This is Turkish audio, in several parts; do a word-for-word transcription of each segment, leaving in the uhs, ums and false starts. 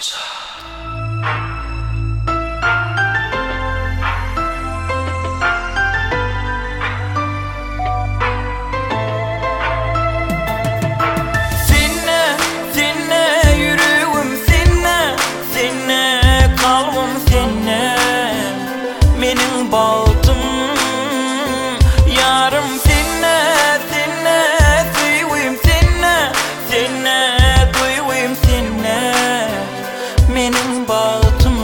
Sinne, sinne yüreğim sinne, sinne kalbim sinne, mening bağıtım yarım sinne, sinne suyum sinne, sinne duyuyum sinne, mening bağıtım.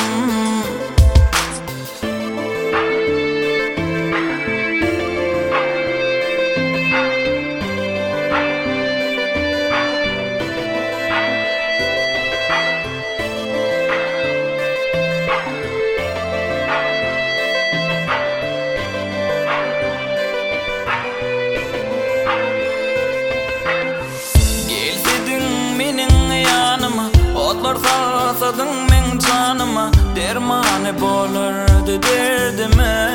Otlar sarsadın men canıma, dermanı bolurdu derdime.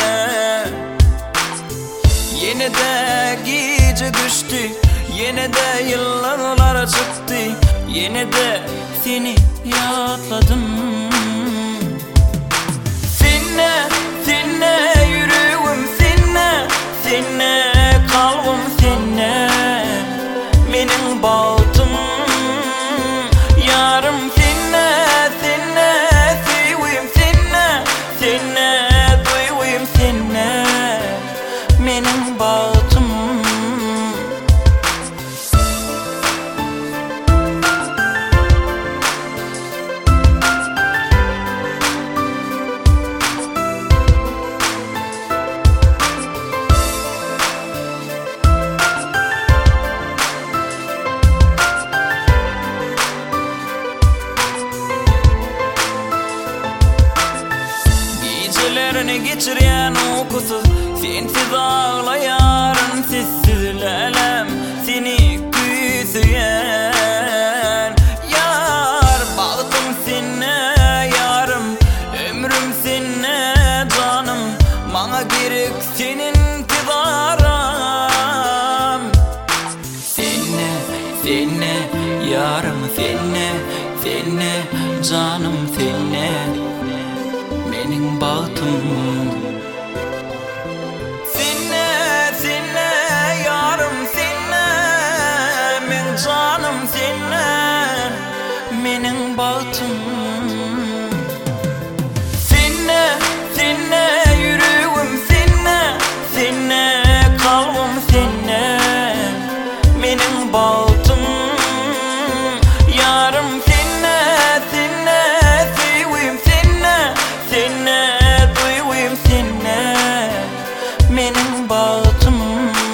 Yine de gece düştü, yine de yıllar çıktı, yine de seni yatladım. Sinne, sinne yüreğim sinne, sinne kalbim sinne, mening bağıtım yarım sinne, sinne suyum sinne, sinne duyuyum sinne, mening bağıtım. Gecelerini geçiren uykusuz, sensiz ağlayan sessiz lelem, seni küsüyen yar. Bağıtım sinne yarım, ömrüm sinne canım, bana gerek senin tidaram. Sinne, sinne yarım sinne, sinne canım sinne, mening bağıtım. Sinne, sinne yarım sinne, men canım sinne, mening bağıtım. Sinne, sinne yüreğim sinne, sinne kalbim sinne, mening bağıtım yarım sinne, sinne suyum sinne, sinne duyuyum sinne, mening bağıtım.